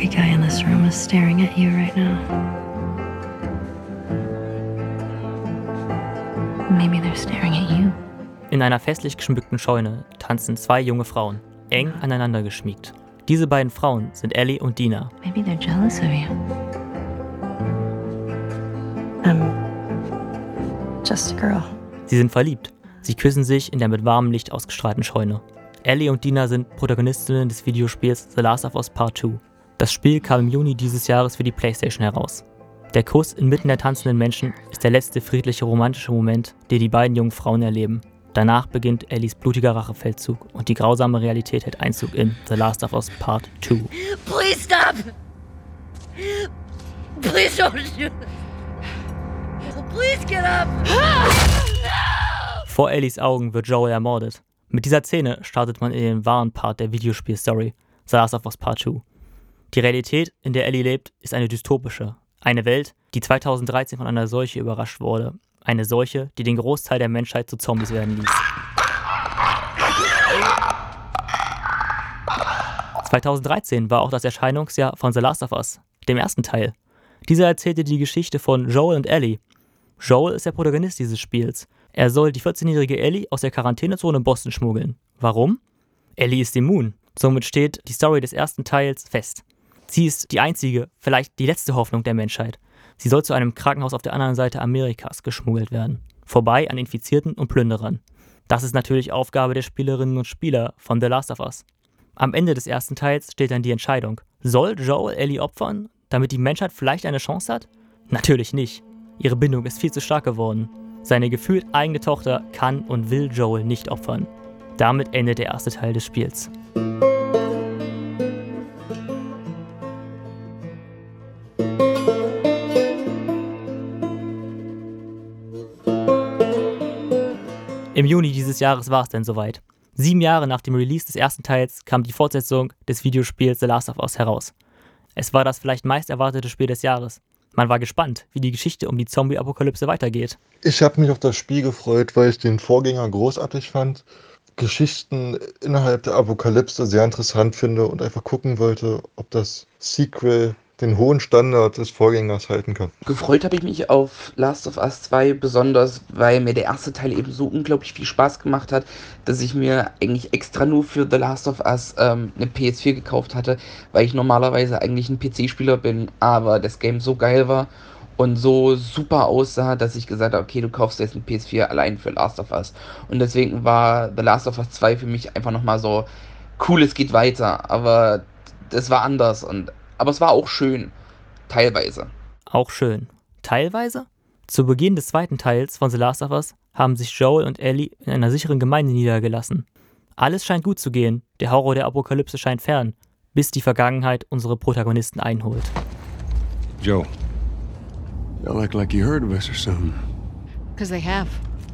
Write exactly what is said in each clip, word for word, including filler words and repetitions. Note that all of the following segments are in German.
Every guy in this room is staring at you right now. Maybe they're staring at you. In einer festlich geschmückten Scheune tanzen zwei junge Frauen, eng aneinander geschmiegt. Diese beiden Frauen sind Ellie und Dina. Maybe they're jealous of you. I'm just a girl. Sie sind verliebt. Sie küssen sich in der mit warmem Licht ausgestrahlten Scheune. Ellie und Dina sind Protagonistinnen des Videospiels The Last of Us Part zwei. Das Spiel kam im Juni dieses Jahres für die PlayStation heraus. Der Kuss inmitten der tanzenden Menschen ist der letzte friedliche romantische Moment, den die beiden jungen Frauen erleben. Danach beginnt Ellies blutiger Rachefeldzug und die grausame Realität hält Einzug in The Last of Us Part zwei. Please stop! Please don't shoot! Please get up! Vor Ellies Augen wird Joel ermordet. Mit dieser Szene startet man in den wahren Part der Videospiel-Story, The Last of Us Part zwei. Die Realität, in der Ellie lebt, ist eine dystopische. Eine Welt, die zweitausenddreizehn von einer Seuche überrascht wurde. Eine Seuche, die den Großteil der Menschheit zu Zombies werden ließ. zweitausenddreizehn war auch das Erscheinungsjahr von The Last of Us, dem ersten Teil. Dieser erzählte die Geschichte von Joel und Ellie. Joel ist der Protagonist dieses Spiels. Er soll die vierzehnjährige Ellie aus der Quarantänezone in Boston schmuggeln. Warum? Ellie ist immun. Somit steht die Story des ersten Teils fest. Sie ist die einzige, vielleicht die letzte Hoffnung der Menschheit. Sie soll zu einem Krankenhaus auf der anderen Seite Amerikas geschmuggelt werden. Vorbei an Infizierten und Plünderern. Das ist natürlich Aufgabe der Spielerinnen und Spieler von The Last of Us. Am Ende des ersten Teils steht dann die Entscheidung. Soll Joel Ellie opfern, damit die Menschheit vielleicht eine Chance hat? Natürlich nicht. Ihre Bindung ist viel zu stark geworden. Seine gefühlt eigene Tochter kann und will Joel nicht opfern. Damit endet der erste Teil des Spiels. Im Juni dieses Jahres war es dann soweit. Sieben Jahre nach dem Release des ersten Teils kam die Fortsetzung des Videospiels The Last of Us heraus. Es war das vielleicht meist erwartete Spiel des Jahres. Man war gespannt, wie die Geschichte um die Zombie-Apokalypse weitergeht. Ich habe mich auf das Spiel gefreut, weil ich den Vorgänger großartig fand, Geschichten innerhalb der Apokalypse sehr interessant finde und einfach gucken wollte, ob das Sequel den hohen Standard des Vorgängers halten kann. Gefreut habe ich mich auf Last of Us zwei, besonders weil mir der erste Teil eben so unglaublich viel Spaß gemacht hat, dass ich mir eigentlich extra nur für The Last of Us ähm, eine P S vier gekauft hatte, weil ich normalerweise eigentlich ein P C-Spieler bin, aber das Game so geil war und so super aussah, dass ich gesagt habe, okay, du kaufst jetzt eine P S vier allein für Last of Us. Und deswegen war The Last of Us zwei für mich einfach nochmal so, cool, es geht weiter, aber das war anders und aber es war auch schön, teilweise. Auch schön. Teilweise? Zu Beginn des zweiten Teils von The Last of Us haben sich Joel und Ellie in einer sicheren Gemeinde niedergelassen. Alles scheint gut zu gehen, der Horror der Apokalypse scheint fern, bis die Vergangenheit unsere Protagonisten einholt. Joe, you look like you heard of us or something. Because they have.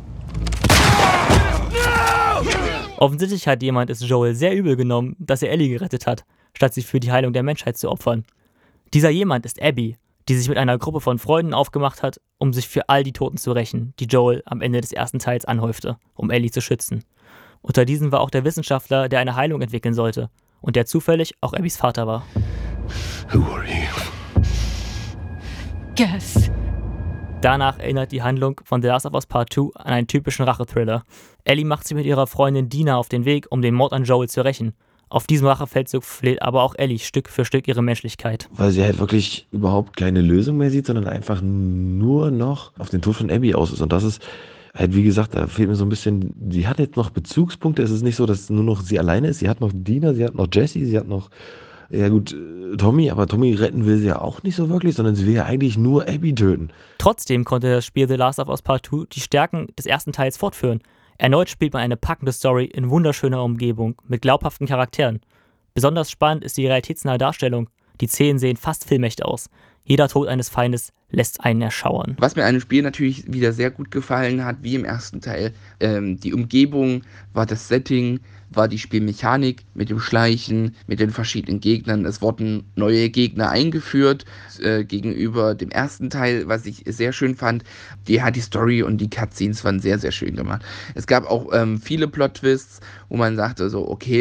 Offensichtlich hat jemand es Joel sehr übel genommen, dass er Ellie gerettet hat, statt sie für die Heilung der Menschheit zu opfern. Dieser jemand ist Abby, die sich mit einer Gruppe von Freunden aufgemacht hat, um sich für all die Toten zu rächen, die Joel am Ende des ersten Teils anhäufte, um Ellie zu schützen. Unter diesen war auch der Wissenschaftler, der eine Heilung entwickeln sollte und der zufällig auch Abbys Vater war. Who are you? Guess. Danach erinnert die Handlung von The Last of Us Part zwei an einen typischen Rachethriller. Ellie macht sich mit ihrer Freundin Dina auf den Weg, um den Mord an Joel zu rächen. Auf diesem Rachefeldzug verliert aber auch Ellie Stück für Stück ihre Menschlichkeit. Weil sie halt wirklich überhaupt keine Lösung mehr sieht, sondern einfach nur noch auf den Tod von Abby aus ist. Und das ist halt, wie gesagt, da fehlt mir so ein bisschen, sie hat jetzt noch Bezugspunkte. Es ist nicht so, dass nur noch sie alleine ist. Sie hat noch Dina, sie hat noch Jessie, sie hat noch, ja gut, Tommy. Aber Tommy retten will sie ja auch nicht so wirklich, sondern sie will ja eigentlich nur Abby töten. Trotzdem konnte das Spiel The Last of Us Part zwei die Stärken des ersten Teils fortführen. Erneut spielt man eine packende Story in wunderschöner Umgebung mit glaubhaften Charakteren. Besonders spannend ist die realitätsnahe Darstellung. Die Szenen sehen fast filmecht aus. Jeder Tod eines Feindes lässt einen erschauern. Was mir an dem Spiel natürlich wieder sehr gut gefallen hat, wie im ersten Teil, ähm, die Umgebung, war das Setting, war die Spielmechanik mit dem Schleichen, mit den verschiedenen Gegnern. Es wurden neue Gegner eingeführt äh, gegenüber dem ersten Teil, was ich sehr schön fand. Die hat die Story und die Cutscenes waren sehr, sehr schön gemacht. Es gab auch ähm, viele Plot-Twists, wo man sagte so, okay,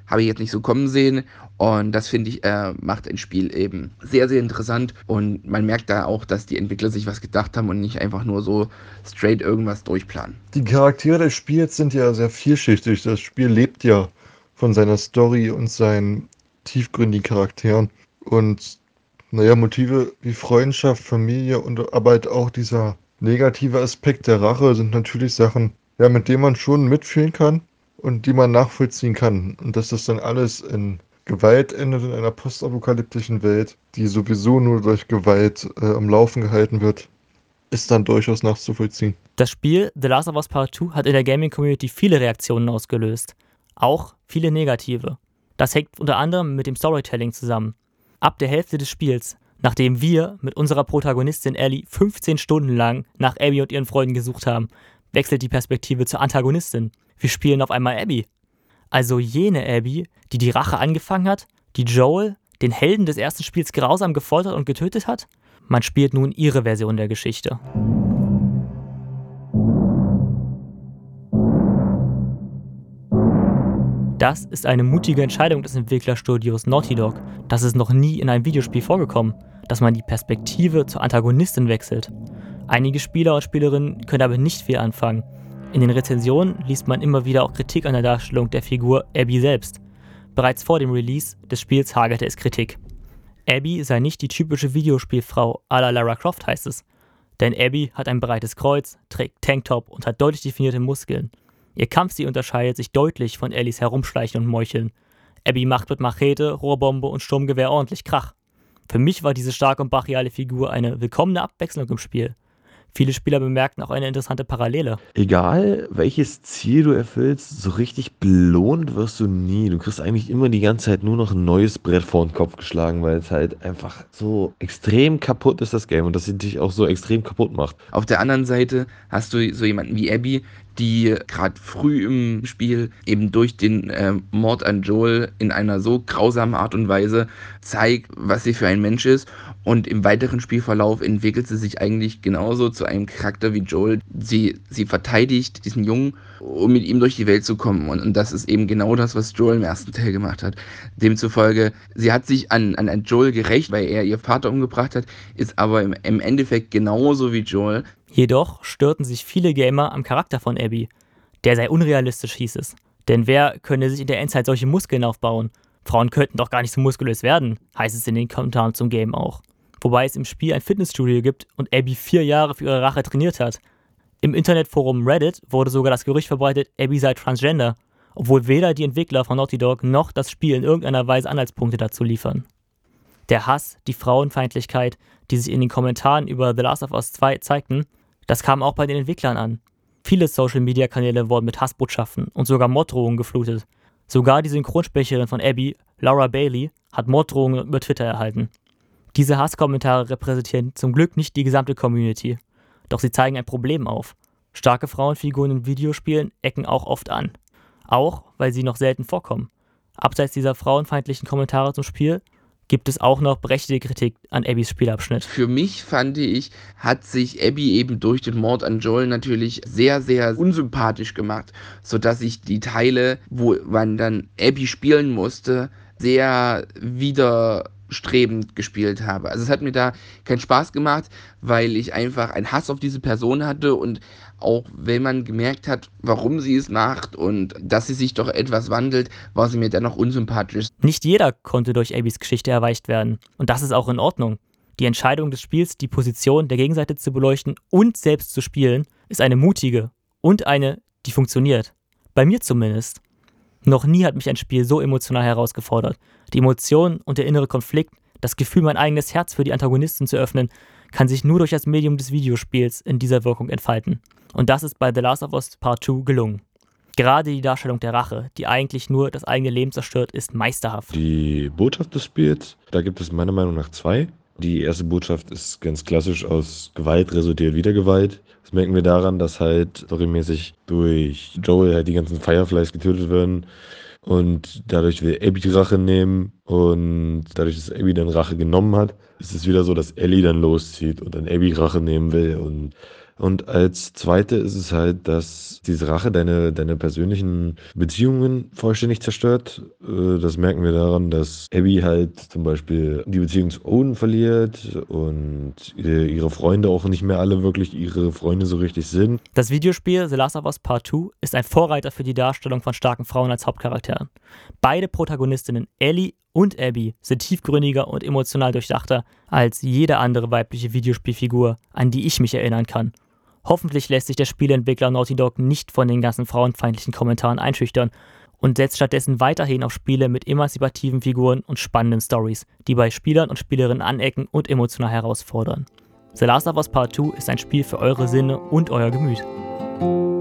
habe ich jetzt nicht so kommen sehen. Und das, finde ich, äh, macht ein Spiel eben sehr, sehr interessant. Und man merkt da auch, dass die Entwickler sich was gedacht haben und nicht einfach nur so straight irgendwas durchplanen. Die Charaktere des Spiels sind ja sehr vielschichtig. Das Spiel lebt ja von seiner Story und seinen tiefgründigen Charakteren. Und naja, Motive wie Freundschaft, Familie und aber halt auch dieser negative Aspekt der Rache sind natürlich Sachen, ja, mit denen man schon mitfühlen kann und die man nachvollziehen kann. Und dass das dann alles in Gewalt endet in einer postapokalyptischen Welt, die sowieso nur durch Gewalt äh, am Laufen gehalten wird, ist dann durchaus nachzuvollziehen. Das Spiel The Last of Us Part zwei hat in der Gaming-Community viele Reaktionen ausgelöst. Auch viele negative. Das hängt unter anderem mit dem Storytelling zusammen. Ab der Hälfte des Spiels, nachdem wir mit unserer Protagonistin Ellie fünfzehn Stunden lang nach Abby und ihren Freunden gesucht haben, wechselt die Perspektive zur Antagonistin. Wir spielen auf einmal Abby. Also jene Abby, die die Rache angefangen hat, die Joel, den Helden des ersten Spiels, grausam gefoltert und getötet hat. Man spielt nun ihre Version der Geschichte. Das ist eine mutige Entscheidung des Entwicklerstudios Naughty Dog. Das ist noch nie in einem Videospiel vorgekommen, dass man die Perspektive zur Antagonistin wechselt. Einige Spieler und Spielerinnen können aber nicht viel anfangen. In den Rezensionen liest man immer wieder auch Kritik an der Darstellung der Figur Abby selbst. Bereits vor dem Release des Spiels hagelte es Kritik. Abby sei nicht die typische Videospielfrau à la Lara Croft, heißt es. Denn Abby hat ein breites Kreuz, trägt Tanktop und hat deutlich definierte Muskeln. Ihr Kampfstil unterscheidet sich deutlich von Ellies Herumschleichen und Meucheln. Abby macht mit Machete, Rohrbombe und Sturmgewehr ordentlich Krach. Für mich war diese starke und brachiale Figur eine willkommene Abwechslung im Spiel. Viele Spieler bemerkten auch eine interessante Parallele. Egal, welches Ziel du erfüllst, so richtig belohnt wirst du nie. Du kriegst eigentlich immer die ganze Zeit nur noch ein neues Brett vor den Kopf geschlagen, weil es halt einfach so extrem kaputt ist, das Game, und das dich auch so extrem kaputt macht. Auf der anderen Seite hast du so jemanden wie Abby, die gerade früh im Spiel eben durch den äh, Mord an Joel in einer so grausamen Art und Weise zeigt, was sie für ein Mensch ist. Und im weiteren Spielverlauf entwickelt sie sich eigentlich genauso zu einem Charakter wie Joel. Sie, sie verteidigt diesen Jungen, um mit ihm durch die Welt zu kommen. Und, und das ist eben genau das, was Joel im ersten Teil gemacht hat. Demzufolge, sie hat sich an, an, an Joel gerächt, weil er ihr Vater umgebracht hat, ist aber im, im Endeffekt genauso wie Joel. Jedoch störten sich viele Gamer am Charakter von Abby. Der sei unrealistisch, hieß es. Denn wer könne sich in der Endzeit solche Muskeln aufbauen? Frauen könnten doch gar nicht so muskulös werden, heißt es in den Kommentaren zum Game auch. Wobei es im Spiel ein Fitnessstudio gibt und Abby vier Jahre für ihre Rache trainiert hat. Im Internetforum Reddit wurde sogar das Gerücht verbreitet, Abby sei transgender, obwohl weder die Entwickler von Naughty Dog noch das Spiel in irgendeiner Weise Anhaltspunkte dazu liefern. Der Hass, die Frauenfeindlichkeit, die sich in den Kommentaren über The Last of Us zwei zeigten, das kam auch bei den Entwicklern an. Viele Social-Media-Kanäle wurden mit Hassbotschaften und sogar Morddrohungen geflutet. Sogar die Synchronsprecherin von Abby, Laura Bailey, hat Morddrohungen über Twitter erhalten. Diese Hasskommentare repräsentieren zum Glück nicht die gesamte Community. Doch sie zeigen ein Problem auf. Starke Frauenfiguren in Videospielen ecken auch oft an. Auch, weil sie noch selten vorkommen. Abseits dieser frauenfeindlichen Kommentare zum Spiel gibt es auch noch berechtigte Kritik an Abbys Spielabschnitt. Für mich, fand ich, hat sich Abby eben durch den Mord an Joel natürlich sehr, sehr unsympathisch gemacht, sodass ich die Teile, wo man dann Abby spielen musste, sehr widerstrebend gespielt habe. Also es hat mir da keinen Spaß gemacht, weil ich einfach einen Hass auf diese Person hatte, und auch wenn man gemerkt hat, warum sie es macht und dass sie sich doch etwas wandelt, war sie mir dennoch unsympathisch. Nicht jeder konnte durch Abbys Geschichte erweicht werden. Und das ist auch in Ordnung. Die Entscheidung des Spiels, die Position der Gegenseite zu beleuchten und selbst zu spielen, ist eine mutige und eine, die funktioniert. Bei mir zumindest. Noch nie hat mich ein Spiel so emotional herausgefordert. Die Emotionen und der innere Konflikt, das Gefühl, mein eigenes Herz für die Antagonisten zu öffnen, kann sich nur durch das Medium des Videospiels in dieser Wirkung entfalten. Und das ist bei The Last of Us Part zwei gelungen. Gerade die Darstellung der Rache, die eigentlich nur das eigene Leben zerstört, ist meisterhaft. Die Botschaft des Spiels, da gibt es meiner Meinung nach zwei. Die erste Botschaft ist ganz klassisch: aus Gewalt resultiert wieder Gewalt. Das merken wir daran, dass halt storymäßig durch Joel halt die ganzen Fireflies getötet werden. Und dadurch will Abby die Rache nehmen, und dadurch, dass Abby dann Rache genommen hat, ist es wieder so, dass Ellie dann loszieht und dann Abby Rache nehmen will. Und Und als zweite ist es halt, dass diese Rache deine, deine persönlichen Beziehungen vollständig zerstört. Äh, Das merken wir daran, dass Abby halt zum Beispiel die Beziehung zu Owen verliert und ihre ihre Freunde auch nicht mehr alle wirklich ihre Freunde so richtig sind. Das Videospiel The Last of Us Part zwei ist ein Vorreiter für die Darstellung von starken Frauen als Hauptcharakteren. Beide Protagonistinnen, Ellie und Abby, sind tiefgründiger und emotional durchdachter als jede andere weibliche Videospielfigur, an die ich mich erinnern kann. Hoffentlich lässt sich der Spieleentwickler Naughty Dog nicht von den ganzen frauenfeindlichen Kommentaren einschüchtern und setzt stattdessen weiterhin auf Spiele mit emanzipativen Figuren und spannenden Stories, die bei Spielern und Spielerinnen anecken und emotional herausfordern. The Last of Us Part zwei ist ein Spiel für eure Sinne und euer Gemüt.